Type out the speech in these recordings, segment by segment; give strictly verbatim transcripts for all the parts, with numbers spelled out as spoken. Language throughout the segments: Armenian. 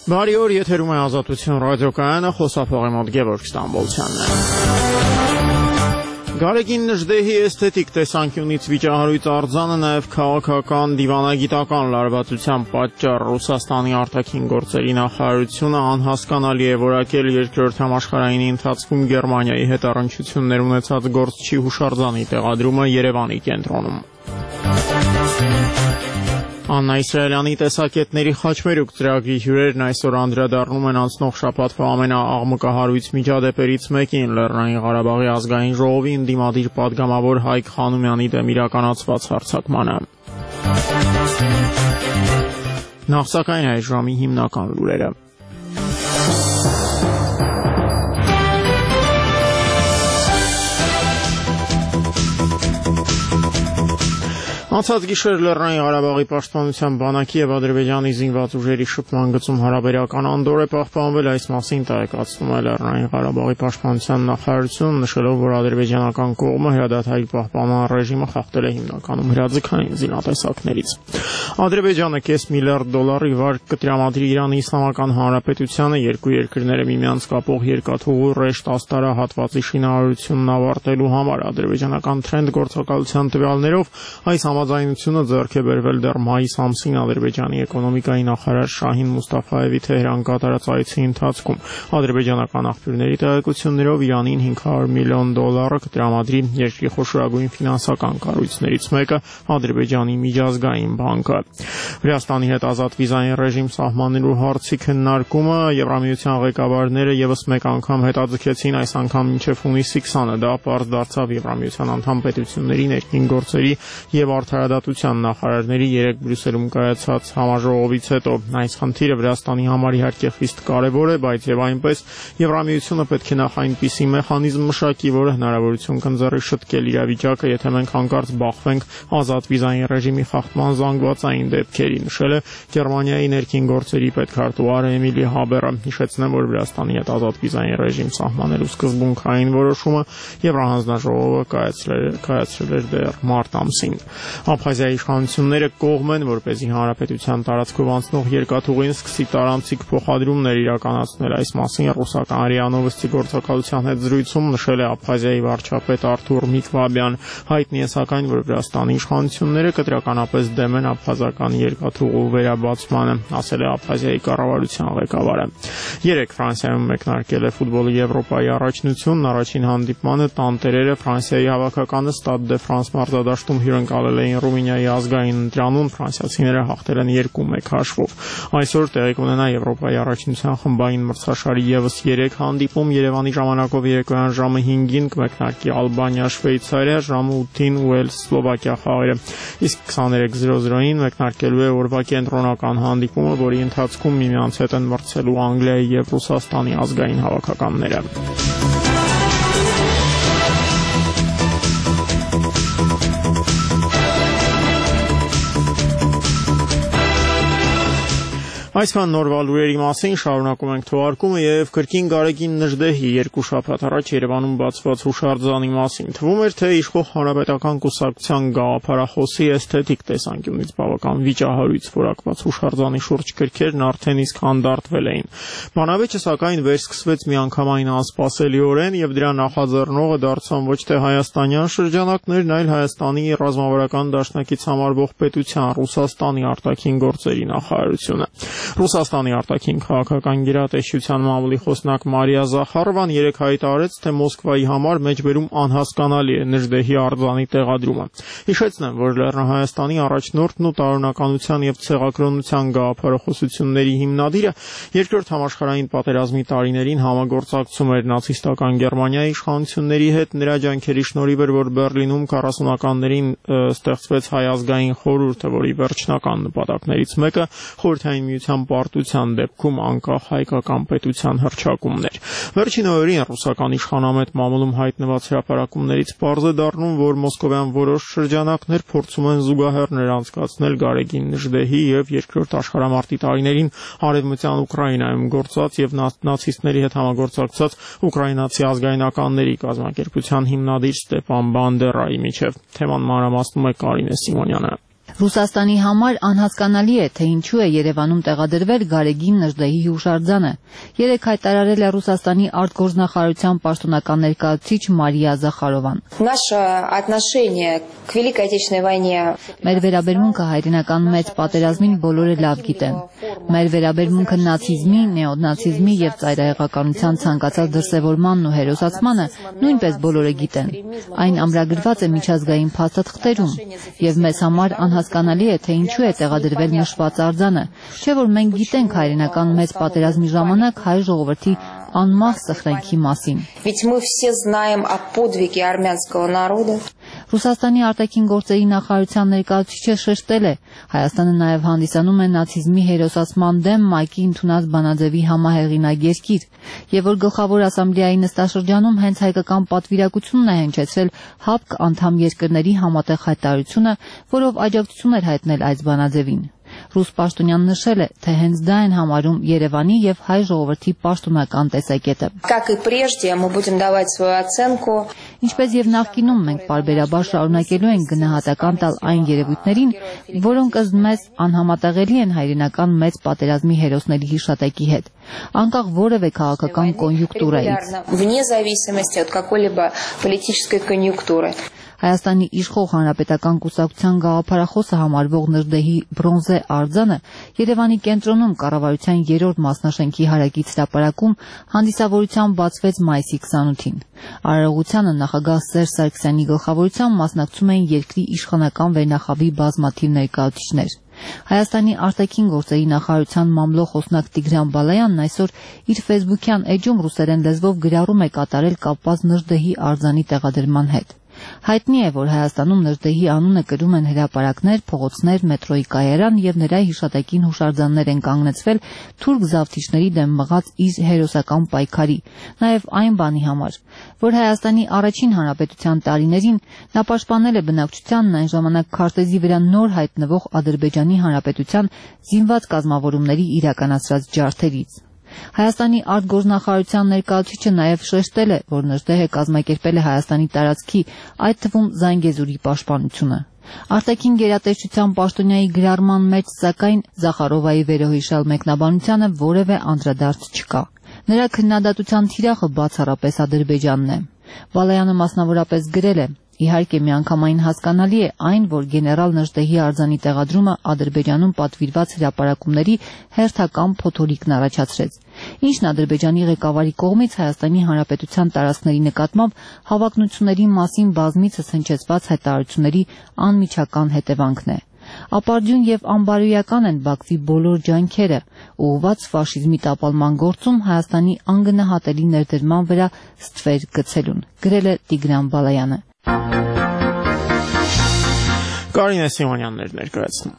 Բարի օր, եթերում է Ազատություն ռադիոկայանը, խոսափողի մոտ Գևորգ Ստամբոլցյանն է։ Գարեգին Նժդեհի էսթետիկ տեսանկյունից վիճահարույց արձանը նաև քաղաքական դիվանագիտական լարվածության պատճառ Ռուսաստանի արտաքին գործերի նախարարությունը անհասկանալի է որակել երկրորդ համաշխարհայինի ընթացքում Գերմանիայի հետ առնչություններ ունեցած գործչի հուշարձանի տեղադրումը Երևանի կենտրոնում։ Աննա Իսրայելյանի տեսակետների խաչմերուկ ծրագրի հյուրերն այսօր անդրադառնում են անցնող շաբաթվա ամենաաղմկահարույց միջադեպերից մեկին՝ Լեռնային Ղարաբաղի ազգային ժողովի ընդդիմադիր պատգամավոր Հայկ Խանոմյանի դեմ իրականացված հարձակմանը։ Նախ սակայն այս ժամի հիմնական լուրերը։ Անցած գիշեր Լեռնային Ղարաբաղի պաշտպանության բանակի եւ Ադրբեջանի զինված ուժերի շփման գծում հարաբերական անդոր է պահպանվել, այս մասին տեղեկացնում է Լեռնային Ղարաբաղի պաշտպանության նախարարությունը, նշելով, որ ադրբեջանական կողմը հրադադարի պահպանման ռեժիմը խախտել է հիմնականում հրաձգային զինատեսակներից։ Ադրբեջանը կես միլիարդ դոլարի վարկ կտրամադրի Իրանի Իսլամական Հանրապետությանը երկու երկրները միմյանց կապող երկաթուղու ռեշտ աստարահատվածի շինարարությունն ավարտելու համար։ Ադրբեջանական Trend գործակալության տվյալներով այս համաձայնությունը ձեռք է բերվել դեռ մայիս ամսին Ադրբեջանի էկոնոմիկայի նախարար Շահին Մուստաֆայևի Թեհրան կատարած այցի ընթացքում։ Ադրբեջանական աղբյուրների տեղեկություններով Իրանին հինգ հարյուր միլիոն դոլարը կտրամադրի երկրի խոշորագույն ֆինանսական կառույցներից մեկը Ադրբեջանի միջազգային բանկը։ Վրաստանի հետ ազատ վիզային ռեժիմ սահմանելու հարցի քննարկումը Եվրամիության ղեկավարները եւս մեկ անգամ հետաձգեցին, այս անգամ մինչև հունիսի քսանը։ Դա պարզ դարձավ Եվրամիության անդամ պետությունների ներքին գործերի եւ արդարադատության նախարարների երեկ Բրյուսելում կայացած համաժողովից հետո։ Այս խնդիրը Վրաստանի համար իհարկե խիստ կարևոր է, բայց եւ այնպես Եվրամիությունը պետք է նախ այնպիսի մեխանիզմ մշակի, որը հնարավորություն կընձեռի շտկել իրավիճակը, եթե մենք հանկարծ բախվենք ազատ վիզային ռեժիմի խախտման զանգվածային դեպքերի, նշել է Գերմանիայի ներքին գործերի պետքարտուղար Էմիլի Հաբերը։ Հիշեցնեմ, որ Վրաստանի հետ ազատ վիզային ռեժիմ սահմանելու սկզբունքային որոշումը Եվրահանձնաժողովը կայացրել էր դեռ մարտ ամսին։ Աբխազիայի իշխանությունները կողմ են, որպեսզի հանրապետության տարածքով անցնող երկաթուղին սկսի տարանցիկ փոխադրումներ իրականացնել։ Այս մասին ռուսական ՌԻԱ Նովոստի գործակալության հետ զրույցում նշել է Աբխազիայի վարչապետ Արթուր Միկվաբյան։ Հայտնի է սակայն, որ Վրաստանի իշխանությունները կտրականապես դեմ են աբխազական երկաթուղու վերաբացմանը, ասել է Աբխազիայի կառավարության ղեկավարը։ Երեկ Ֆրանսիայում մեկնարկել է ֆուտբոլի Եվրոպայի առաջնությունն, առաջին հանդիպմանը տանտերերը Ֆրանսիայի հավաքականը Stade de France մարզադաշտում հյուրընկալել էին Ռումինիայի ազգային ընտրանուն, ֆրանսիացիները հաղթել են երկու մեկ հաշվով։ Այսօր տեղի կունենա Եվրոպայի առաջնության խմբային մրցաշարի եւս երեք հանդիպում։ Երևանի ժամանակով երեկոյան ժամը հինգին կմեկնարկի Ալբանիա Շվեյցարիա, ժամը ութին Ուելս Սլովակիա խաղերը, իսկ քսաներեք զրո զրոին մեկնարկելու է օրվա կենտրոնական հանդիպումը, որի ընթացքում միմյանց հետ են մրցելու Անգլիայի եւ Ռուսաստանի ազգային հավաքականները։ Այսքան նորվա լուրերի մասին շարունակում ենք թողարկումը եւ կրկին Գարեգին Նժդեհի երկու շաբաթ առաջ Երևանում բացված հուշարձանի մասին։ Թվում էր, թե իշխող հանրապետական կուսակցության գաղափարախոսի էսթետիկ տեսանկյունից բավական վիճահարույց որակված հուշարձանի շուրջ գրքերն արդեն իսկ հանդարտվել էին։ Բանավեճը սակայն վերսկսվեց միանգամայն անսպասելիորեն եւ դրա նախաձեռնողը դարձան ոչ թե հայաստանյան շրջանակներն, այլ Հայաստանի ռազմավարական դաշնակից համարվող պետության Ռուսաստանի արտաքին գործերի նախարարությունը։ Ռուսաստանի արտաքին քաղաքական գերատեսչության մամուլի խոսնակ Մարիա Զախարովան երեկ հայտարարեց, թե Մոսկվայի համար մեջբերում անհասկանալի է Նժդեհի արձանի տեղադրումը։ Հիշեցնեմ, որ Լեռնահայաստանի առաջնորդն ու տարօրինականության եւ ցեղակրոնության գաղափարախոսությունների հիմնադիրը երկրորդ համաշխարհային պատերազմի տարիներին համագործակցում էր նացիստական Գերմանիայի իշխանությունների հետ։ Նրա ջանքերի շնորհիվ էր, որ Բեռլինում քառասունականներին ստեղծվեց Հայ ազգային խորհուրդը, որի վերջնական նպատակներից մեկը խորհրդային միության պարտության դեպքում անկախ հայկական պետության հռչակումն էր։ Վերջին օրերին ռուսական իշխանամետ մամուլում հայտնված հրապարակումներից պարզ է դառնում, որ մոսկովյան որոշ շրջանակներ փորձում են զուգահեռներ անցկացնել Գարեգին Նժդեհի եւ երկրորդ աշխարհամարտի տարիներին արևմտյան Ուկրաինայում գործած եւ նացիստների հետ համագործակցած ուկրաինացի ազգայնականների կազմակերպության հիմնադիր Ստեփան Բանդերայի միջև։ Թեման մանրամասնում է Կարինե Սիմոնյանը։ Ռուսաստանի համար անհասկանալի է, թե ինչու է Երևանում տեղադրվել Գարեգին Նժդեհի հուշարձանը։ Երեկ հայտարարել է Ռուսաստանի արտգործնախարարության պաշտոնական ներկայացուցիչ Մարիա Զախարովան։ Մեր վերաբերմունքը հայրենական մեծ պատերազմին բոլորը լավ գիտեն։ Մեր վերաբերմունքը նացիզմի, նեոնացիզմի եւ ծայրահեղականության ցանկացած դրսևորմանն ու հերոսացմանը նույնպես բոլորը գիտեն։ Այն ամրագրված է միջազգային փաստաթղթերում եւ մեզ համար անհասկանալի է, թե ինչու է տեղադրվել նշված արձանը, չէ՞ որ մենք գիտենք հայրենական մեծ պատերազմի ժամանակ հայ ժողովրդի անմահ սխրանքի մասին։ Ռուսաստանի արտաքին գործերի նախարարության ներկայացուցիչը շեշտել է, Հայաստանը նաև հանդիսանում է նացիզմի հերոսացման դեմ ՄԱԿ-ի ընդունած բանաձևի համահեղինակ երկիր, եւ որ գլխավոր ասամբլեայի նստաշրջանում հենց հայկական պատվիրակությունն է հնչեցրել ՀԱՊԿ անդամ երկրների համատեղ հայտարարությունը, որով աջակցություն էր հայտնել այս բանաձևին։ Ռուս պաշտոնյան նշել է, թե հենց դա են համարում Երևանի եւ հայ ժողովրդի պաշտոնական տեսակետը։ Ինչպես եւ նախկինում մենք պարբերաբար շարունակելու ենք գնահատական տալ այն երևույթներին, որոնք ըստ մեզ անհամատեղելի են հայրենական մեծ պատերազմի հերոսների հիշատակի հետ, անկախ որևէ քաղաքական կոնյուկտուրայից։ Հայաստանի իշխող հանրապետական կուսակցության գաղափարախոսը համարվող Նժդեհի բրոնզե արձանը Երևանի կենտրոնում կառավարության երրորդ մասնաշենքի հարակից հրապարակում հանդիսավորությամբ բացվեց մայիսի քսանութին։ Արարողությանը նախագահ Սերժ Սարգսյանի գլխավորությամբ մասնակցում էին երկրի իշխանական վերնախավի բազմաթիվ ներկայացուցիչներ։ Հայաստանի արտաքին գործերի նախարարության մամլո խոսնակ Տիգրան Բալայանն այսօր իր ֆեյսբուքյան էջում ռուսերեն լեզվով գրառում է կատարել կապված Նժդեհի արձանի տեղադրման հետ։ Հայտնի է, որ Հայաստանում Նժդեհի անունը կրում են հրապարակներ, փողոցներ, մետրոյի կայարան եւ նրա հիշատակին հուշարձաններ են կանգնեցվել թուրք զավթիչների դեմ մղած իր հերոսական պայքարի, նաեւ այն բանի համար, որ Հայաստանի առաջին հանրապետության տարիներին նա պաշտպանել է բնակչությանն այն ժամանակ քարտեզի վրա նոր հայտնվող Ադրբեջանի հանրապետության զինված կազմավորումների իրականացրած ջարդերից։ Հայաստանի արտգործնախարարության ներկայացուցիչը նաև շեշտել է, որ Նժդեհը կազմակերպել է Հայաստանի տարածքի, այդ թվում Զանգեզուրի պաշտպանությունը։ Արտաքին գերատեսչության պաշտոնյայի գրառման մեջ, սակայն, Զախարովայի վերոհիշյալ մեկնաբանությանը որևէ անդրադարձ չկա։ Նրա քննադատության թիրախը բացառապես Ադրբեջանն է։ Բալայանը մասնավորապես գրել է. Իհարկե միանգամայն հասկանալի է այն, որ գեներալ Նժդեհի արձանի տեղադրումը Ադրբեջանում պատվիրված հրապարակումների հերթական փոթորիկն առաջացրեց, ինչն Ադրբեջանի ղեկավարի կողմից Հայաստանի Հանրապետության տարածքների նկատմամբ հավակնությունների մասին բազմիցս հնչեցված հայտարարությունների անմիջական հետևանքն է։ Ապարդյուն եւ անբարոյական են Բաքվի բոլոր ջանքերը, ուղղված ֆաշիզմի տապալման գործում Հայաստանի անգնահատելի ներդրման վրա ստվեր գցելուն, գրել է Տիգրան Բալայանը։ Կարինե Սիմոնյանն էր ներկայացնում։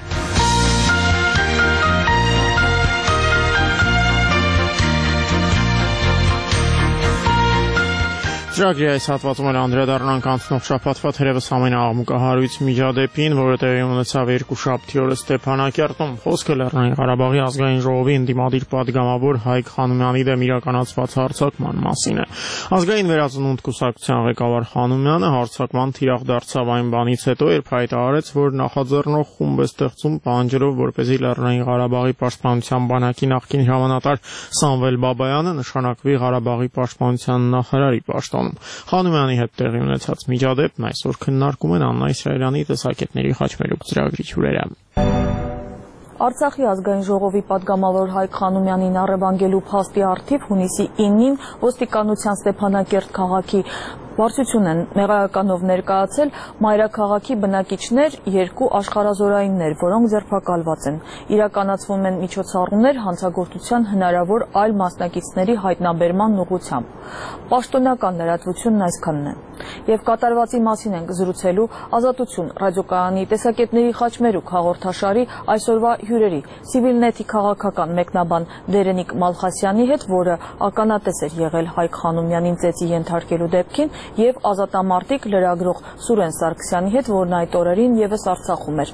Ծրագրի այս հատվածում էլ անդրադառնանք անցնող շաբաթվա թերևս ամենաաղմուկահարույց միջադեպին, որը տեղի ունեցավ երկուշաբթի օրը Ստեփանակերտում։ Խոսքը Լեռնային Ղարաբաղի ազգային ժողովի ընդդիմադիր պատգամավոր Հայկ Խանոմյանի դեմ իրականացված հարձակման մասին է։ Ազգային վերածնունդ կուսակցության ղեկավար Խանոմյանը հարձակման թիրախ դարձավ այն բանից հետո, երբ հայտարարեց, որ նախաձեռնող խումբ է ստեղծում պահանջելով, որպեսզի Լեռնային Ղարաբաղի պաշտպանության բանակի նախկին հրամանատար Սամվել Բաբայանը նշանակվի Ղարաբաղի պաշտպանության նախարարի պաշտոնում։ Խանոմյանի հետ տեղի ունեցած միջադեպն այսօր քննարկում են Աննա Իսրայելյանի տեսակետների խաչմերուկ ծրագրի հյուրերը։ Արցախի ազգային ժողովի պատգամավոր Հայկ Խանոմյանին առևանգելու փաստի առթիվ հունիսի իննին ոստիկանության Ստեփանակերտ քաղաքի վարչություն են մեղրականով ներկայացել մայրաքաղաքի բնակիչներ, երկու աշխարհազորայիններ, որոնք ձերբակալված են։ Իրականացվում են միջոցառումներ հանցագործության հնարավոր այլ մասնակիցների հայտնաբերման ուղղությամբ։ Պաշտոնական լրատվությունն այսքանն է։ Եվ կատարվածի մասին ենք զրուցելու Ազատություն ռադիոկայանի տեսակետների խաչմերուկ հաղորդաշարի այսօրվա հյուրերի Civilnet-ի քաղաքական մեկնաբան Դերենիկ Մալխասյանի հետ, որը ականատես էր եղել Հայկ Խանոմյանին ծեծի ենթարկելու դեպքին, եւ ազատամարտիկ լրագրող Սուրեն Սարգսյանի հետ, որն այդ օրերին եւս Արցախում էր։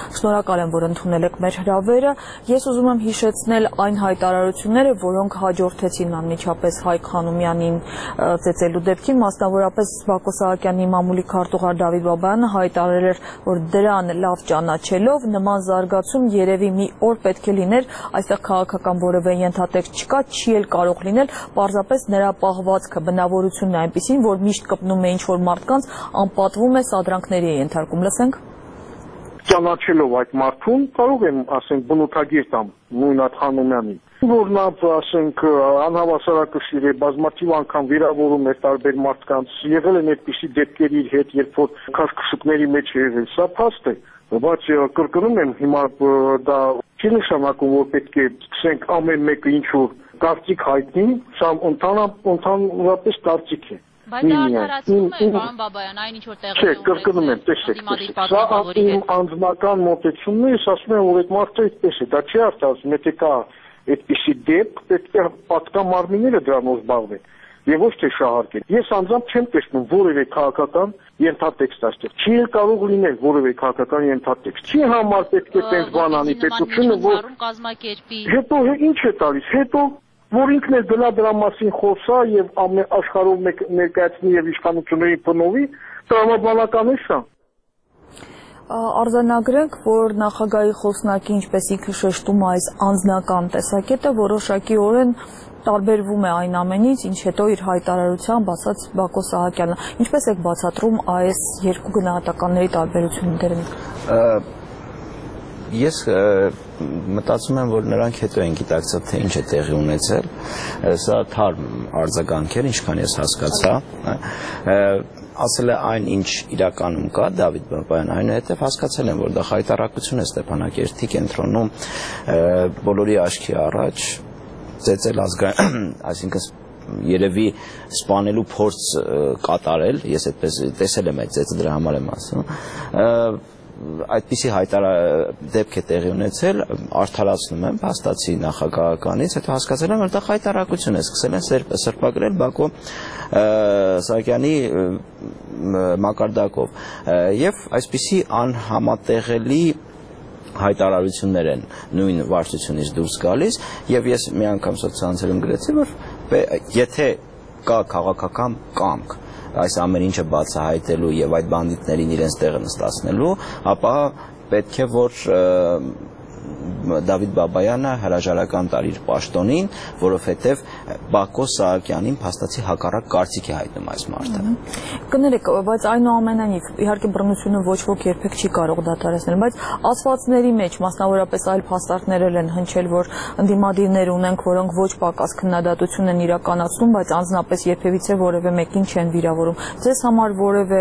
Շնորհակալ եմ, որ ընդունել եք մեր հրավերը։ Ես ուզում եմ հիշեցնել այն հայտարարությունները, որոնք հաջորդեցին անմիջապես Հայկ Խանոմյանին ծեծելու դեպքին, մասնավորապես Բակո Սահակյանի մամուլի քարտուղար Դավիթ Բաբայանը հայտարարել էր, որ դրան լավ ճանաչելով նման զարգացում երևի մի օր պետք է լիներ, այստեղ քաղաքական որևէ ենթատեքստ չկա, չի էլ կարող լինել, պարզապես նրա պահվածքը, բնավորությունն է այնպիսին, որ միշտ կպնում է ինչ-որ մարդկանց, անպատվում է, սադրանքների է ենթարկում։ Լսենք։ Ճանաչելով այդ մարդուն, կարող եմ, ասենք, բնութագիր տամ նույն այդ Խանոմյանին, որ նա, ասենք, անհավասարակշիռ է, բազմաթիվ անգամ վիրավորում է տարբեր մարդկանց, եղել են այդպիսի դեպքերի իր հետ, երբ որ քաշքշուկների մեջ է եղել, սա փաստ է, բայց կրկնում եմ, հիմա դա չի նշանակում, որ պետք է սկսենք ամեն մեկը ինչ-որ կարծիք հայտնի, սա ընդհանրապես կարծիք է։ Բայց դա արդարացնում է, պարոն Բաբայան, այն ինչ որ տեղի Չէ, կրկնում եմ, տեսեք, սա իմ անձնական մոտեցումն է, ես ասում եմ, որ այդ մարդը այդպես է, դա չի արդարացում, եթե կա այդպիսի դեպք, պետք է պատկան մարմինները դրանով զբաղվեն եւ ոչ թե շահարկեն։ Ես անձամբ չեմ տեսնում որևէ քաղաքական ենթատեքստ այստեղ։ Չի էլ կարող լինել որևէ քաղաքական ենթատեքստ։ Չի համար պետք է տենց բան անի պետությունը, որ կազմակերպի։ Հետո ինչ է տալիս, հետո որ ինքն էլ գնա դրա մասին խոսա եւ աշխարհով ներկայացնի եւ իշխանությունների փնովի, տրամաբանական է սա։ Արձանագրենք, որ նախագահի խոսնակի, ինչպես ինքը շեշտում է, այս անձնական տեսակետը որոշակիորեն տարբերվում է այն ամենից, ինչ հետո իր հայտարարությամբ ասաց Բակո Սահակյանը։ Ինչպես եք բացատրում այս երկու գնահատականների տարբերությունները։ Ես մտածում եմ, որ նրանք հետո են գիտակցել, թե ինչ է տեղի ունեցել, սա թարմ արձագանք էր, ինչքան ես հասկացա, ասել է այն, ինչ իրականում կա, Դավիթ Բաբայան, այնուհետև հասկացել եմ, որ դա խայտառակություն է Ստեփանակերտի կենտրոնում բոլորի աչքի առաջ ծեծել ազգային, այսինքն երևի սպանելու փորձ կատարել, ես այդպես տեսել եմ այդ ծեծը, դրա համար եմ ասում, այդպիսի դեպք է տեղի ունեցել, արդարացնում եմ փաստացի նախագահականից, հետո հասկացել եմ, որ դա խայտառակություն է, սկսել են սրբագրել Բակո Սահակյանի մակարդակով եւ այսպիսի անհամատեղելի հայտարարություններ են նույն վարչությունից դուրս գալիս եւ ես մի անգամ սոցցանցերում գրեցի, որ եթե կա քաղաքական կամք այս ամեն ինչը բացահայտելու եւ այդ բանդիտներին իրենց տեղը նստացնելու, ապա պետք է որ Դավիթ Բաբայանը հրաժարական տար իր պաշտոնին, որովհետև Բակո Սահակյանին փաստացի հակառակ կարծիք է հայտնում այս մարդը։ Կներեք, բայց այնուամենայնիվ իհարկե բռնությունը ոչ ոք երբեք չի կարող դադարեցնել, բայց ասվածների մեջ մասնավորապես այլ փաստարկներ են հնչել, որ ընդդիմադիրներ ունենք, որոնք ոչ պակաս քննադատություն են իրականացնում, բայց անձնապես երբևիցե որևէ մեկին չեն վիրավորում։ Ձեզ համար որևէ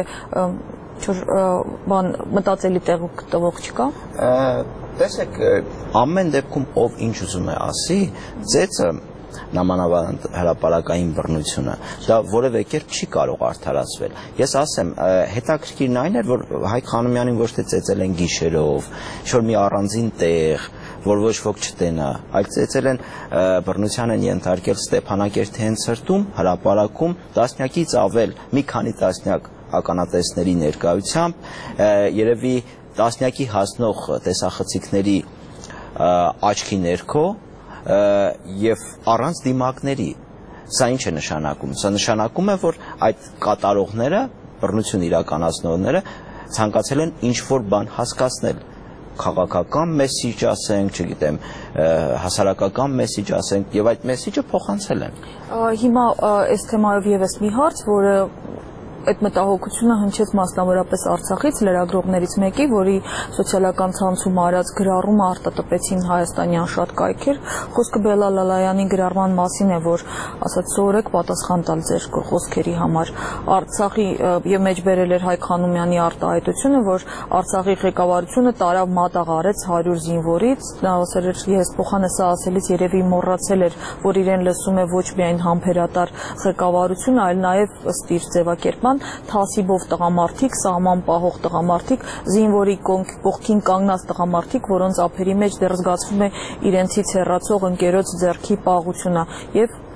բան մտածելի տվող չկա։ Տեսեք, ամեն դեպքում ով ինչ ուզում է ասի, ծեծը նամանավանդ հրապարակային բռնությունը, դա որևէ կերպ չի կարող արդարացվել։ Ես ասեմ, հետաքրքիրն այն էր, որ Հայկ Խանոմյանին ոչ թե ծեծել են գիշերով, ինչ-որ մի առանձին տեղ, որ ոչ ոք չտենա, այլ ծեծել են բռնության են ենթարկել Ստեփանակերտի հենց հրապարակում տասնյակից ավել, մի քանի տասնյակ ականատեսների ներկայությամբ, երևի տասնյակի հասնող տեսախցիկների աչքի ներքո եւ առանց դիմակների, սա ինչ է նշանակում, սա նշանակում է, որ այդ կատարողները, բռնություն իրականացնողները ցանկացել են ինչ-որ բան հասկացնել, քաղաքական մեսիջ ասենք, չգիտեմ, հասարակական մեսիջ ասենք, եւ այդ մեսիջը փոխանցել են։ Հիմա այս թեմայով եւս մի հարց, որը այդ մտահոգությունը հնչեց մասնավորապես Արցախից լրագրողներից մեկի, որի սոցիալական ցանցում արած գրառումը արտատպեցին հայաստանյան շատ կայքեր։ Խոսքը Բելլա Լալայանի գրառման մասին է, որ ասաց սովորեք պատասխան տալ ձեր խոսքերի համար։ Արցախի եւ մեջբերել էր Հայկ Խանոմյանի արտահայտությունը, որ Արցախի ղեկավարությունը տարավ մատաղ արեց հարյուր զինվորից, նա ասել էր ես փոխանը սա ասելից երևի մոռացել էր, որ իրեն լսում է ոչ միայն համբերատար ղեկավարությունը, այլ նաեւ ըստ իր ձևակերպման թասիբով տղամարդիկ, սահման պահող տղամարդիկ, զինվորի կողքին կանգնած տղամարդիկ, որոնց ափերի մեջ դեռ զգացվում է իրենցից հեռացող ընկերոջ ձեռքի պաղությունը եւ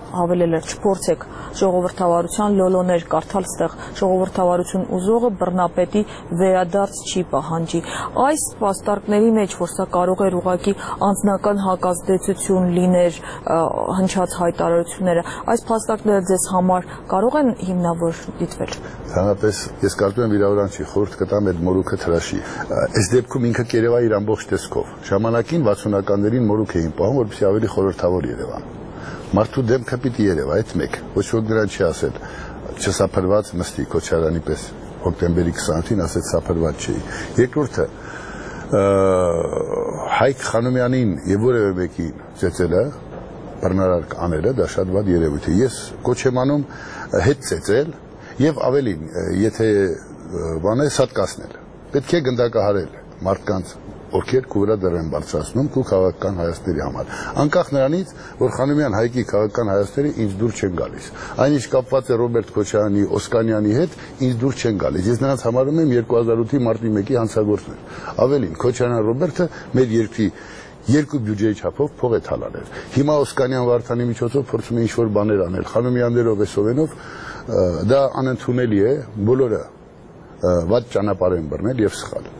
հավելել էր չփորձեք ժողովրդավարության լոլոներ կարդալ, ստեղ ժողովրդավարություն ուզողը բռնապետի վերադարձ չի պահանջի։ Այս պաստարկների մեջ, որ սա կարող էր ուղղակի անձնական հակազդեցություն լիներ հնչած հայտարարությունները, այս փաստարկները ձեզ համար կարող են հիմնավոր դիտվել։ Հանրապես ես կարծում եմ վիրավորանքի խորհուրդ կտամ այդ մորուքը թրաշի։ Այս դեպքում ինքը կերևա իր ամբողջ տեսքով։ Ժամանակին վաթսունականներին մորուք էին պահում, որպեսզի ավելի խորհրդավոր երևան։ Մարդու դեմքը պիտի երևա, այդ մեկ, ոչ ոք նրան չի ասել, չսափրված մստի Քոչարյանի պես հոկտեմբերի քսանութին ասեց սափրված չէի։ Երկրորդը Հայկ Խանոմյանին եւ որևէ մեկին ծեծելը, բռնարար անելը դա շատ վատ երևույթ է։ Ես կոչ եմ անում հետ ծեծել եւ ավելին, եթե բանը սատկացնել, պետք է գնդակահարել մարդկանց, ովքեր քու վրա դեռ են բարձրացնում քու քաղաքական հայացքների համար։ Անկախ նրանից, որ Խանոմյան Հայկի քաղաքական հայացքները ինձ դուր չեն գալիս։ Այնինչ կապված է Ռոբերտ Քոչարյանի, Օսկանյանի հետ, ինձ դուր չեն գալիս։ Ես նրանց համարում եմ երկու հազար ութի մարտի մեկի հանցագործներ։ Ավելին, Քոչարյան Ռոբերտը մեր երկրի երկու բյուջեի չափով փող է թալանել։ Հիմա Օսկանյան Վարդանի միջոցով փորձում է ինչ-որ բաներ անել, Խանոմյաններով, Էսովենով, դա անընդունելի է, բոլորը վատ ճանապարհ են բռնել եւ սխալ։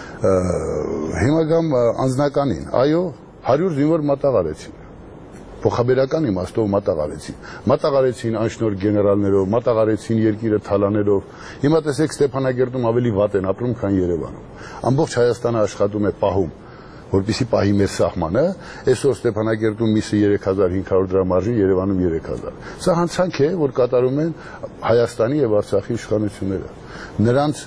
Հիմա գամ անձնականին, այո, հարյուր զինվոր մատաղարեցին, փոխաբերական իմաստով մատաղարեցին, մատաղարեցին անշնորհ գեներալներով, մատաղարեցին երկիրը թալաներով։ Հիմա տեսեք Ստեփանագերտում ավելի վատ են ապրում, քան Երևանում։ Ամբողջ Հայաստանը աշխատում է պահում, որպեսզի պահի մեր սահմանը, այսօր Ստեփանագերտում միսը երեք հազար հինգ հարյուր դրամ արժի, Երևանում երեք հազար։ Սա հանցանք է, որ կատարում են Հայաստանի եւ Արցախի իշխանությունները։ Նրանց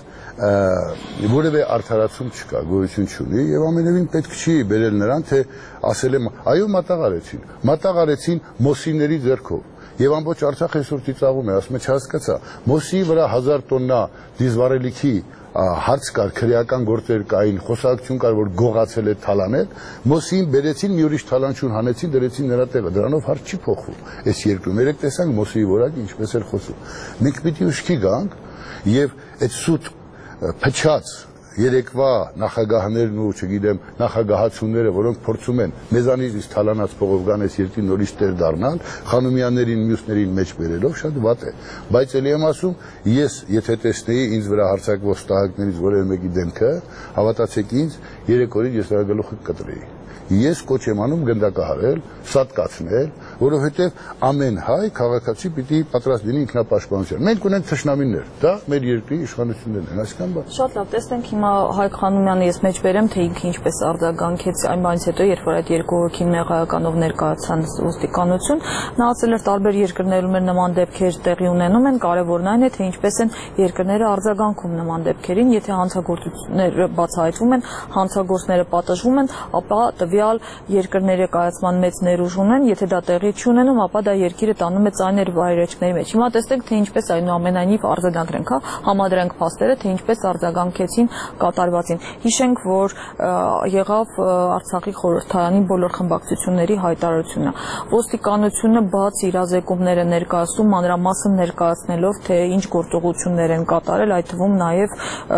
որևէ արդարացում չկա, գոյություն չունի եւ ամենևին պետք չի բերել նրան, թե ասել եմ, այո, մատաղարեցին, մատաղարեցին Մոսիների ձեռքով։ Եվ ամբողջ Արցախը այսօր ծիծաղում է, ասում է չհասկացա, Մոսիի վրա հազար տոննա դիզվառելիքի հարց կար, քրեական գործեր կային, խոսակցություն կար, որ գողացել է թալանել, Մոսիին բերեցին, մի ուրիշ թալանչուն հանեցին, դրեցին նրա տեղը, դրանով հարց չի փոխվում։ Այս երկրում երեք տեսանք Մոսիի որակը ինչպես էր խոսում։ Մենք պիտի ուշքի գանք եւ այդ սուտ փչած երեկվա նախագահներն ու չգիտեմ նախագահացուները, որոնք փորձում են մեզանից թալանած փողով գան այս երկրի նորից տեր դառնալ, Խանոմյաններին, մյուսներին մեջ բերելով շատ վատ է։ Բայց ելի եմ ասում, ես եթե տեսնեի ինձ վրա հարձակվող ստահակներից որևէ մեկի դեմքը, հավատացեք ինձ, երեք օրից ես նրա գլուխը կտրեի։ Ես կոչ եմ անում գնդակահարել, սատկացնել, որովհետև ամեն հայ քաղաքացի պիտի պատրաստ լինի ինքնապաշտպանության։ Մենք ունենք թշնամիներ, դա մեր երկրի իշխանություններն են, այսքան բան։ Շատ լավ, տեսնենք հիմա Հայկ Խանոմյանը ես մեջ բերեմ, թե ինքը ինչպես արձագանքեց այն բանից հետո, երբ որ այդ երկու հոգին մեղայականով ներկայացան ոստիկանություն, նա ասել էր տարբեր երկրներում էր նման դեպքեր տեղի ունենում են, կարևորն այն է, թե ինչպես են երկրները արձագանքում նման դեպքերին, եթե հանցագործությունները բացահայտվում են, հանցագործները պատժվում են, ապա տվյալ երկրների կայացման մեծ ներուժ ունեն, եթե դա տեղի չունենում, ապա դա երկիրը տանում է ծայր վայրեջքների մեջ։ Հիմա տեսնենք, թե ինչպես այնուամենայնիվ արձագանքենք, հա, համադրենք փաստերը, թե ինչպես արձագանքեցին կատարվածին։ Հիշենք, որ եղավ Արցախի խորհրդարանի բոլոր խմբակցությունների հայտարարությունը։ Ոստիկանությունը բաց իրազեկումներ է ներկայացում, մանրամասն ներկայացնելով, թե ինչ գործողություններ են կատարել, այդ թվում նաև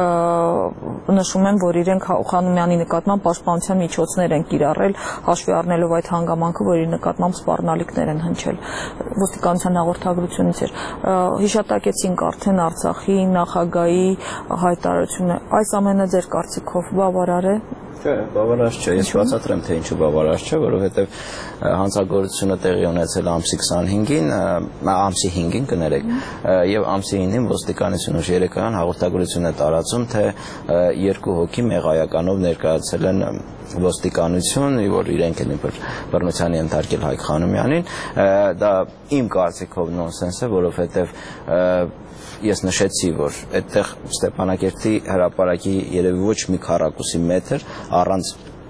նշում են, որ իրենք Խանոմյանի նկատմամբ պաշտպանության միջոցներ են կիրառել, հաշվի առնելով այդ հանգամանքը, որ իր նկատմամբ սպառնալիքներ են հնչել։ Ոստիկանության հաղորդագրությունից էր հիշատակեցինք արդեն Արցախի նախագահի հայտարարությունը։ Այս ամենը ձեր կարծիքով բավարար է։ Չէ, բավարար չէ, ես բացատրեմ, թե ինչու բավարար չէ, որովհետև հանցագործությունը տեղի ունեցել ամսի քսանհինգին, ամսի հինգին կներեք, եւ ամսի հինգին ոստիկանությունը երեկոյան հաղորդագրություն է տարածում, թե երկու հոգի մեղայականով ներկայացել են ոստիկանություն, որ իրենք են բռնության ենթարկել Հայկ Խանոմյանին, դա իմ կարծիքով նոնսենս է, որովհետև ես նշեցի, որ այդտեղ Ստեփանակերտի հրապարակի երևի ոչ մի քառակուսի մետր առանց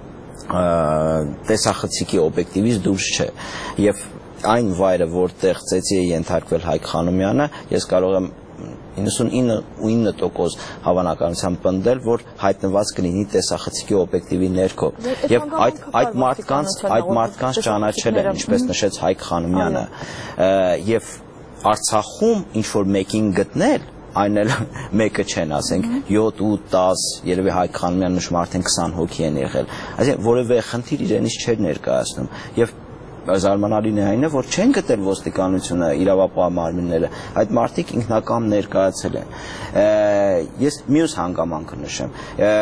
տեսախցիկի օբյեկտիվից դուրս չէ, եւ այն վայրը, որտեղ ծեծի է ենթարկվել Հայկ Խանոմյանը, ես կարող եմ իննսունինը տոկոս հավանականությամբ պնդել, որ հայտնված կլինի տեսախցիկի օբյեկտիվի ներքո։ Եվ այդ այդ մարդկանց այդ մարդկանց ճանաչել են, ինչպես նշեց Հայկ Խանոմյանը, եւ Արցախում ինչ որ մեկին գտնել, այն էլ մեկը չեն, ասենք յոթ ութ դաս, երևի Հայկ Խանոմյանը նշում արդեն քսան հոգի են եղել։ Այսինքն որևէ խնդիր իրենից չէր ներկայացնում։ Եվ զարմանալին է այն է, որ չեն գտել ոստիկանությունը իրավապահ մարմինները, այդ մարդիկ ինքնակամ ներկայացել են։ Ես մյուս հանգամանքը նշեմ,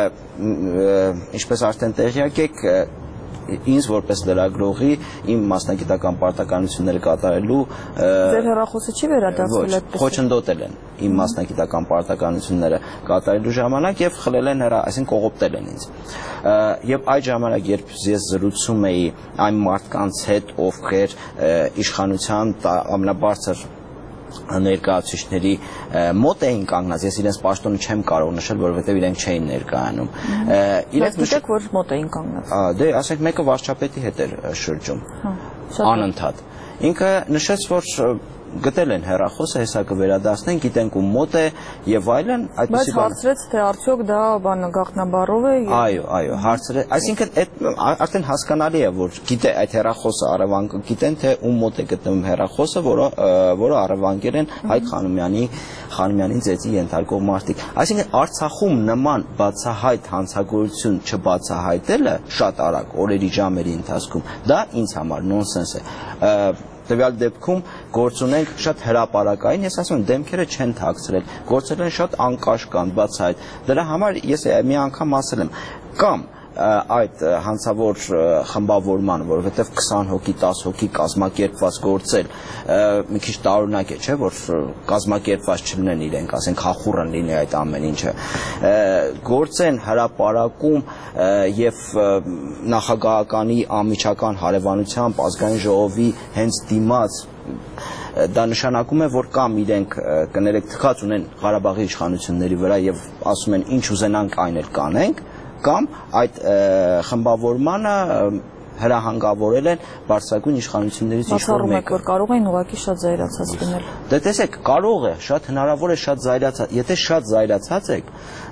ինչպես արդեն տեղյակ եք, ինձ որպես լրագրողի իմ մասնագիտական պարտականությունները կատարելու Ձեր հեռախոսը չի վերադարձել այդպես։ Խոչընդոտել են իմ մասնագիտական պարտականությունները կատարելու ժամանակ եւ խլել են հեռա, այսինքն կողոպտել են ինձ։ Եվ այդ ժամանակ, երբ ես զրուցում էի այն մարդկանց հետ, ովքեր իշխանության ամենաբարձր ներկայացուցիչների մոտ էին կանգնած, ես իրենց պաշտոնը չեմ կարող նշել, որովհետև իրենք չէին ներկայանում։ Իրենք գիտեք, որ մոտ էին կանգնած։ Դե, ասենք, մեկը վարչապետի հետ էր շրջում, անընդհատ։ Ինքը նշեց, որ գտել են հեռախոսը, հեսա կվերադարձնեն, գիտենք ում մոտ է եւ այլն, այդպեսի բան։ Բայց հարցրեց, թե արդյոք դա բանը գաղտնաբառով է։ Այո, այո, հարցրեց, այսինքն այդ արդեն հասկանալի է, որ գիտե այդ հեռախոսը առևանգ, գիտեն թե ում մոտ է գտնվում հեռախոսը, որը որը առևանգել են Հայկ Խանոմյանի Խանոմյանին ծեծի ենթարկող մարդիկ։ Այսինքն Արցախում նման բացահայտ հանցագործություն չբացահայտելը շատ արագ օրերի ժամերի ընթացքում, դա ինձ համար նոնսենս է։ Տվյալ դեպքում գործ ունենք շատ հրապարակային, ես ասում եմ, դեմքերը չեն թաքցրել, գործել են շատ անկաշկանդ, բացահայտ։ Դրա համար ես մի անգամ ասել եմ, կամ այդ հանցավոր խմբավորման, որովհետև քսան հոգի, տասը հոգի կազմակերպված գործել, մի քիչ տարօրինակ է, չէ, որ կազմակերպված չլինեն իրենք, ասենք հախուռն լինի այդ ամեն ինչը, գործեն հրապարակում եւ նախագահականի անմիջական հարևանությամբ ազգային ժողովի հենց դիմաց դա նշանակում է, որ կամ իրենք կներեք թքած ունեն Ղարաբաղի իշխանությունների վրա եւ ասում են ինչ ուզենանք այն էլ կանենք, կամ այդ խմբավորմանը հրահանգավորել են բարձրագույն իշխանություններից ինչ-որ մեկը։ Բացառում եք, որ կարող են ուղղակի շատ զայրացած լինել։ Դե տեսեք, կարող է, շատ հնարավոր է շատ զայրացած, եթե շատ զայրացած եք,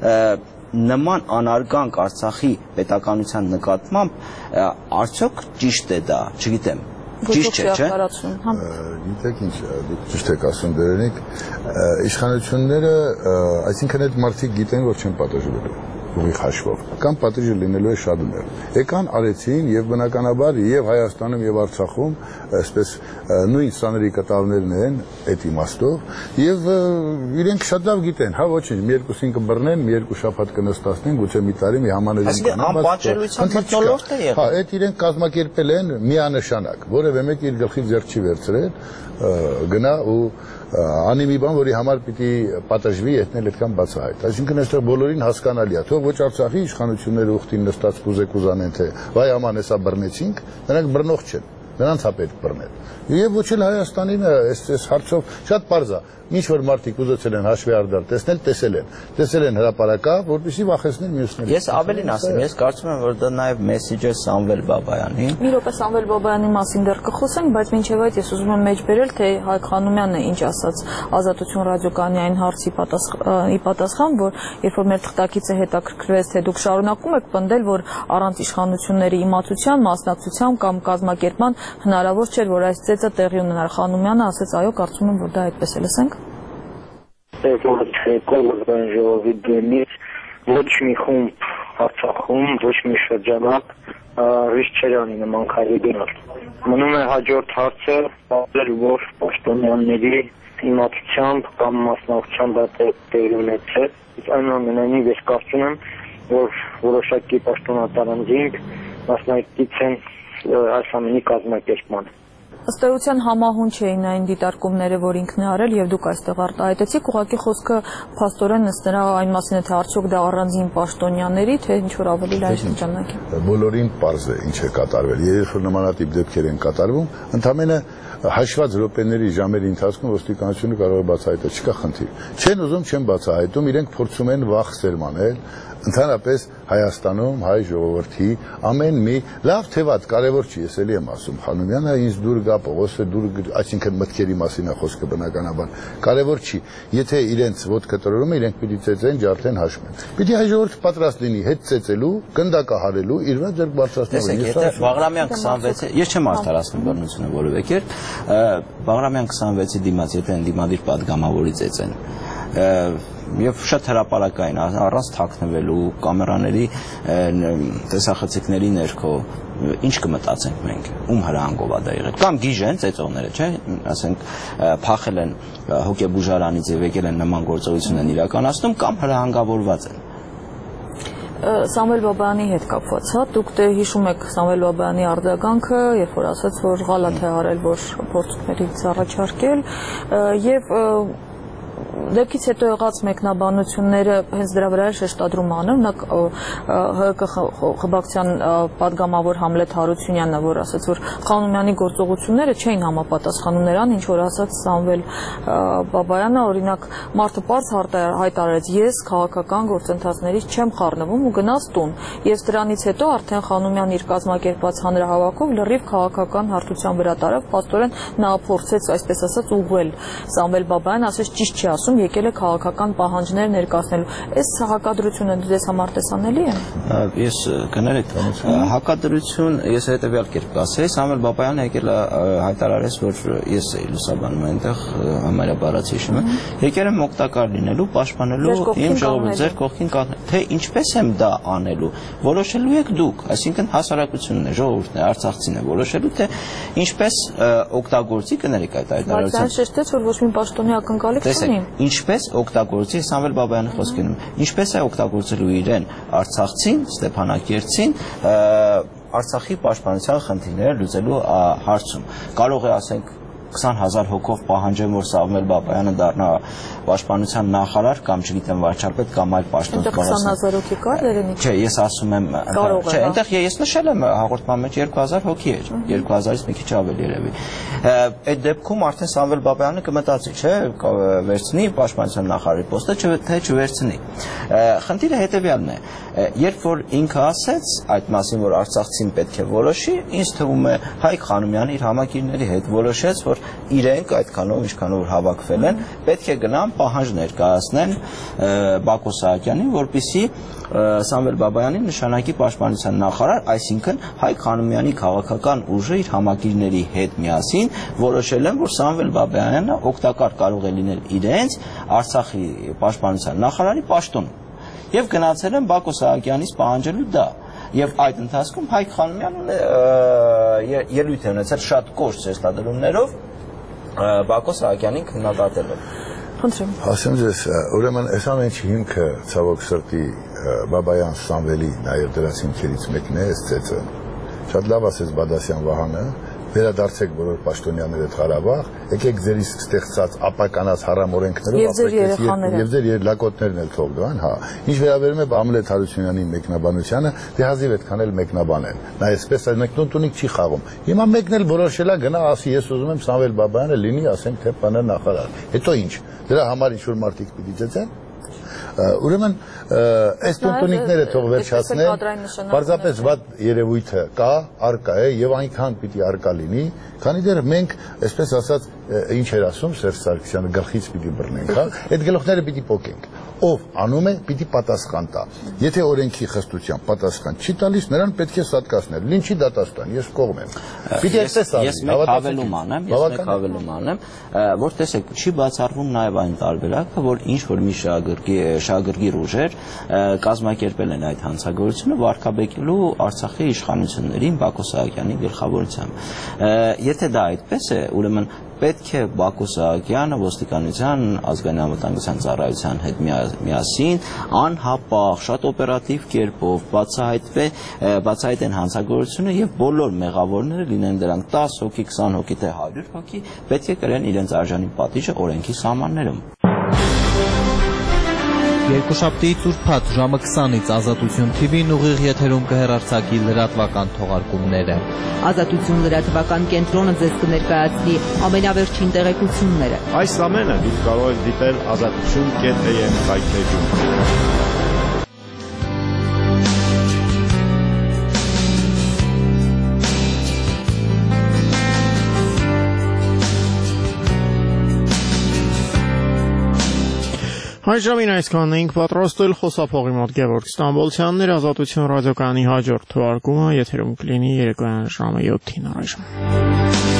նման անարգանք Արցախի պետականության նկատմամբ արդյոք ճիշտ է դա, չգիտեմ, ճիշտ չէ, չէ։ Գիտեք ինչ, դուք ճիշտ եք ասում դերենիկ, իշխանությունները, այսինքն այդ մարդիկ գիտեն, որ չեն պատժվելու ուղիղ հաշվով, կամ պատիժը լինելու է շատ ուներ։ Եկան, արեցին եւ բնականաբար եւ Հայաստանում եւ Արցախում այսպես նույն սաների կտավներն են այդ իմաստով եւ իրենք շատ լավ գիտեն, հա ոչինչ, մի երկուսին կբռնեն, մի երկու շաբաթ կնստացնեն, գուցե մի տարի մի համաներին կանան, բայց հա, այդ իրենք կազմակերպել են միանշանակ, որևէ մեկ իր գլխի ձեռք չի վերցրել, գնա ու անի մի բան, որի համար պիտի պատժվի եթնել այդքան բացահայտ։ Այսինքն այստեղ բոլորին հասկանալի է, թող ոչ Արցախի իշխանությունները ուխտին նստած կուզեք ուզանեն, թե վայ աման հեսա բռնեցինք, նրանք բռնող չեն, նրանց հա պետք բռնել։ Եվ ոչ էլ Հայաստանին այս հարցով շատ պարզ է, ինչ որ մարդիկ ուզեցել են հաշվի արդար տեսնել, տեսել են, տեսել են հրապարակա, որպեսզի վախեցնեն մյուսներին։ Ես ավելին ասեմ, ես կարծում եմ, որ դա նաև մեսիջ է Սամվել Բաբայանի։ Մի րոպե Սամվել Բաբայանի մասին դեռ կխոսենք, բայց մինչև այդ ես ուզում եմ մեջ բերել, թե Հայկ Խանոմյանը ինչ ասաց Ազատություն ռադիոկայանի այն հարցի պատասխան, որ երբ որ մեր թղթակիցը հետաքրքրվեց, թե դուք շարունակում եք պնդել, որ առանց իշխանությունների իմացության, մասնակցության կամ կազմակերպման հնարավոր չէր, որ այս ծեծը տեղի ունենար, Խանոմյանը ասաց, այո, կարծում եմ, որ դա այդպես է, լսենք։ Կոլգան ժողովի դեմից ոչ մի խումբ Արցախում, ոչ մի շրջանակ ռիսկ չէր անի նման քայլի գնալ։ Մնում է հաջորդ հարցը, որ պաշտոնյաների իմացությամբ կամ մասնակցությամբ դա տեղի ունեցել։ Այնուամենայնիվ ես կարծում եմ, որ որոշակի պաշտոնատարանձինք մասնակից են այս ամենի կազմակերպմանը։ Ըստ էության համահունչ էին այն դիտարկումները, որ ինքն է արել եւ դուք այստեղ արտահայտեցիք, ուղղակի խոսքը փաստորեն ըստ նրա այն մասին է, թե արդյոք դա առանձին պաշտոնյաների, թե ինչ որ ավելի լայն շրջանակ է։ Բոլորին պարզ է ինչ է կատարվել։ Երբ որ նմանատիպ դեպքեր են կատարվում, ընդամենը հաշված րոպեների ժամերի ընթացքում ոստիկանությունը կարող է բացահայտել, չկա խնդիր։ Չեն ուզում, չեն բացահայտում, իրենք փորձում են վախ սերմանել, ընդհանրապես Հայաստանում հայ ժողովրդի ամեն մի լավ թե վատ կարևոր չի, ես էլի եմ ասում, Խանոմյանը ինձ դուր գա, Պողոսը դուր, այսինքն մտքերի մասին է խոսքը բնականաբար, կարևոր չի, եթե իրենց ոտքը տրորում է, իրենք պիտի ծեծեն, ջարդեն, հաշվեն։ Պիտի հայ ժողովուրդը պատրաստ լինի հետ ծեծելու, գնդակահարելու, իր վրա ձեռք բարձրացնելու։ Եթե Բաղրամյան քսանվեցի, ես չեմ արդարացնում բռնությունը որևէ կերպ, Բաղրամյան քսանվեցի դիմաց, եթե ընդդիմադիր պատգամավորի ծեծեն, եւ շատ հրապարակային առանց թաքնվելու կամերաների տեսախցիկների ներքո ինչ կմտածենք մենք, ում հրահանգով է դա եղել, կամ գիժեն ծեծողները, չէ, ասենք փախել են հոգեբուժարանից եւ եկել են նման գործողություն են իրականացնում, կամ հրահանգավորված են։ Սամվել Բաբայանի հետ կապված, հա, դուք դե հիշում եք Սամվել Բաբայանի արձագանքը, երբ որ ասաց, որ գալաթ է արել, որ փորձություններից առաջարկել, եւ դեպքից հետո եղած մեկնաբանությունները հենց դրա վրա է շեշտադրում անում, նա ՀԿ խմբակցության պատգամավոր Համլետ Հարությունյանը, որ ասաց, որ Խանոմյանի գործողությունները չէին համապատասխանում նրան, ինչ որ ասաց Սամվել Բաբայանը, օրինակ մարդը պարզ հայտարարեց, ես քաղաքական գործընթացներից չեմ խառնվում ու գնաց տուն, եւ դրանից հետո արդեն Խանոմյանն իր կազմակերպած հանրահավաքում լրիվ քաղաքական հարթության վրա տարավ, փաստորեն նա փորձեց այսպես ասած ուղղել Սամվել Բաբայան, ասեց ճիշտ չի ասում, եկել է քաղաքական պահանջներ ներկայացնելու։ Այս հակադրությունը դες համար տեսանելի է։ Ես կներեք, հակադրություն ես հետեւյալ կերպ կասեի, Սամվել Բաբայանը եկել է հայտարարեց, որ ես էի լուսաբանում այնտեղ համարյա բառացի հիշում եմ, եկել եմ օգտակար լինելու, պաշտպանելու իմ ժողովուրդը, ձեր կողքին կանգնել։ Թե ինչպես եմ դա անելու, որոշելու եք դուք, այսինքն հասարակությունն է, ժողովուրդն է, արցախցին է որոշելու, թե ինչպես օգտագործի կներեք այդ հայտարարությունը։ Բայց այն շեշտեց, որ ոչ մի պաշտոնյա ակնկալիք չունի։ Ինչպես օգտագործի Սամվել Բաբայանի խոսքերում, ինչպես է օգտագործելու իրեն Արցախցին, Ստեփանակերտցին, Արցախի պաշտպանության խնդիրները լուծելու հարցում։ Կարող է ասենք քսան հազար հոգով պահանջեմ, որ Սամվել Բաբայանը դառնա պաշտպանության նախարար կամ չգիտեմ վարչապետ կամ այլ պաշտոն կառավարի։ քսան հազար հոգի կար երևի։ Չէ, ես ասում եմ, չէ, այնտեղ ես նշել եմ հաղորդման մեջ երկու հազար հոգի էր, երկու հազարից մի քիչ ավել երևի։ Այդ դեպքում արդեն Սամվել Բաբայանը կմտածի, չէ, վերցնի պաշտպանության նախարարի պոստը, թե չվերցնի։ Խնդիրը հետեւյալն է, երբ որ ինքը ասեց այդ մասին, որ Արցախցին պետք է որոշի, ինձ թվում է Հայկ Խանոմյանը իր համակիրների հետ որոշեց, որ իրենք այդքանով, ինչքանով որ հավաքվել են, պետք է գնան պահանջ ներկայացնեն Բակո Սահակյանին, որպեսզի Սամվել Բաբայանին նշանակի պաշտպանության նախարար, այսինքն Հայկ Խանոմյանի քաղաքական ուժը իր համակիրների հետ միասին որոշել են, որ Սամվել Բաբայանը օգտակար կարող է լինել իրենց Արցախի պաշտպանության նախարարի պաշտոնում։ Եվ գնացել են Բակո Սահակյանից պահանջելու դա։ Եվ այդ ընթացքում Հայկ Խանոմյանը ելույթ է ունեցել շատ կոշտ ցեստադրումներով Բակո Սահակյանին քննադատելով։ Խնդրեմ։ Ասեմ ձեզ, ուրեմն այս ամենի հիմքը ցավոք սրտի Բաբայան Սամվելի նաև դրած հիմքերից մեկն է այս ծեծը։ Շատ լավ ասեց Բադասյան Վահանը, վերադարձեք բոլոր պաշտոնյաները Ղարաբաղ, եկեք ձեր իսկ ստեղծած ապականած հարամօրենքներով ապրեք եւ ձեր երլակոտներն էլ թող գան, հա։ Ինչ վերաբերում է Համլետ Հարությունյանի մեկնաբանությանը, դե հազիվ այդքան էլ մեկնաբանեն։ Նա այսպես այդ տունտունիկ չի խաղում։ Հիմա մեկն էլ որոշել է գնա ասի, ես ուզում եմ Սամվել Բաբայանը լինի, ասենք թե ՊՆ նախարար։ Հետո ինչ։ Դրա համար ինչ որ մարդիկ պիտի ծեծեն։ Ուրեմն այս տունտունիկները թող վերջացնեն, պարզապես վատ երևույթը կա, արկա է եւ այնքան պիտի արկա լինի, քանի դեռ մենք, այսպես ասած, ինչ էր ասում Սերժ Սարգսյանը, գլխից պիտի բռնենք, հա, այդ գլուխները պիտի պոկենք։ Ով անում է, պիտի պատասխան տա։ Եթե օրենքի խստությամբ պատասխան չի տալիս, նրան պետք է սատկացնել։ Լինչի դատաստան, ես կողմ եմ։ Պիտի այսպես ասի, ես մեկ հավելում անեմ, ես մեկ հավելում անեմ, որ տեսեք, չի բացառվում նաև այն տարբերակը, որ ինչ որ մի շահագրգի շահագրգիռ ուժեր կազմակերպել են այդ հանցագործությունը վարկաբեկելու Արցախի իշխանություններին Բակո Սահակյանի գլխավորությամբ։ Եթե դա այդպես է, ուրեմն պետք է Բակո Սահակյանը ոստիկանության ազգային անվտանգության ծառայության հետ միասին անհապաղ, շատ օպերատիվ կերպով բացահայտվի, բացահայտեն հանցագործությունը եւ բոլոր մեղավորները լինեն դրանք տասը հոգի, քսան հոգի, թե հարյուր հոգի, պետք է կրեն իրենց արժանի պատիժը օրենքի սահմաններում։ Երկուշաբթի ծուրփաթ ժամը քսանից Ազատություն թի վին ուղիղ եթերում կհեռարձակի լրատվական թողարկումները։ Ազատություն լրատվական կենտրոնը ձեզ կներկայացնի ամենավերջին տեղեկությունները։ Այս ամենը դուք կարող եք դիտել ազատություն կետ է եմ սայթերում։ Այս ժամին այսքանն էինք պատրաստել խոսափողի մոտ Գևորգ Ստամբոլցյանն էր, Ազատություն ռադիոկայանի հաջորդ թողարկումը եթերում կլինի երեկոյան ժամը յոթին առայժմ։